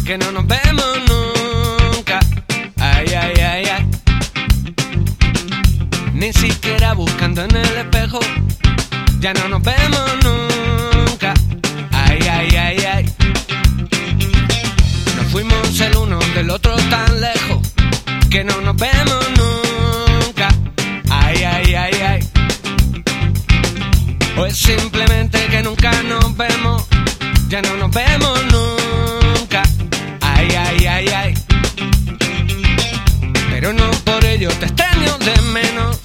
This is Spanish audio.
que no nos vemos nunca. Ay, ay, ay, ay. Ni siquiera buscando en el espejo, ya no nos vemos nunca. Ay, ay, ay, ay. Nos fuimos el uno del otro tan lejos que no nos vemos nunca. Ay, ay, ay, ay. O es simplemente que nunca nos vemos, ya no nos vemos nunca. Ay, ay, ay, ay. Pero no por ello te extraño de menos.